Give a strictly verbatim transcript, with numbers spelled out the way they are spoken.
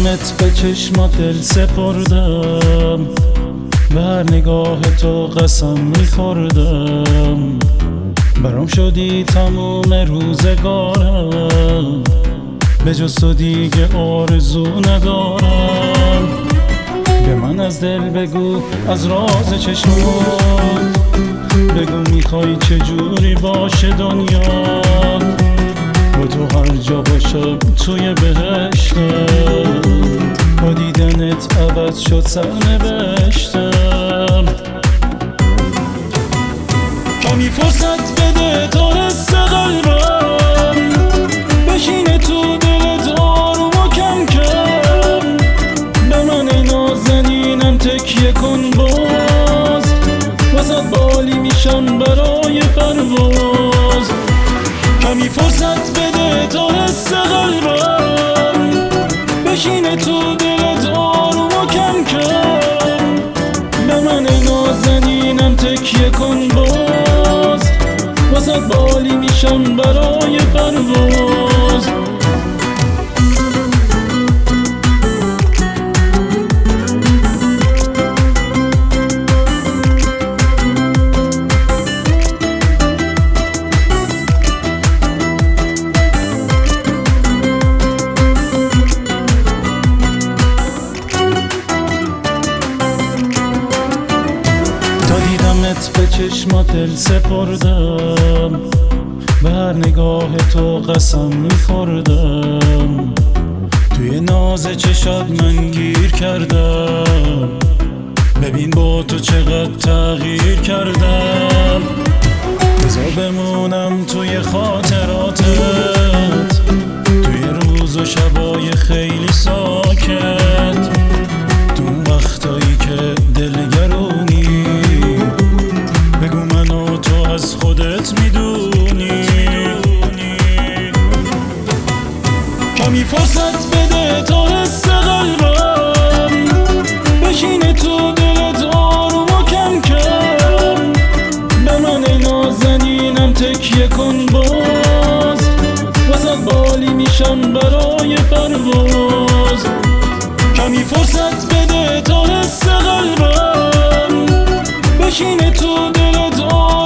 دیدمت به چشمات دل سپردم، به هر نگاه تو قسم میخوردم. برام شدی تموم روزگارم، به جز تو دیگه آرزو ندارم. به من از دل بگو از راز چشمات، بگو میخوای چجوری باشه دنیا. با تو هر جا باشم توی بهشتم، با دیدنت عوض شد سرنوشتم. کمی فرصت بده تا حس قلبم بشینه تو دلت آروم و کم کم. به من ای نازنینم تکیه کن باز، وسط بالی میشم برای پرواز. کمی فرصت بده تا حس قلبم بشینه تو دلت آروم و کم کم. به من ای نازنینم تکیه کن باز، وسط بالی میشم برای پرواز. به چشمات دل سپردم، به هر نگاه تو قسم میخوردم. توی ناز چشات من گیر کردم، ببین با تو چقدر تغییر کردم. بذار بمونم توی خاطراتت، توی روز و شبای خیلی ساکت. تو اون وقتایی که دلگرونی، بگو من و تو از خودت میدونی. کمی فرصت بده تا حس قلبم بشینه تو دلت آروم و کم کم. به من ای نازنینم تکیه کن باز، وسط بالی میشم برای پرواز. کمی فرصت بده تا حس قلبم بشینه تو دلت آروم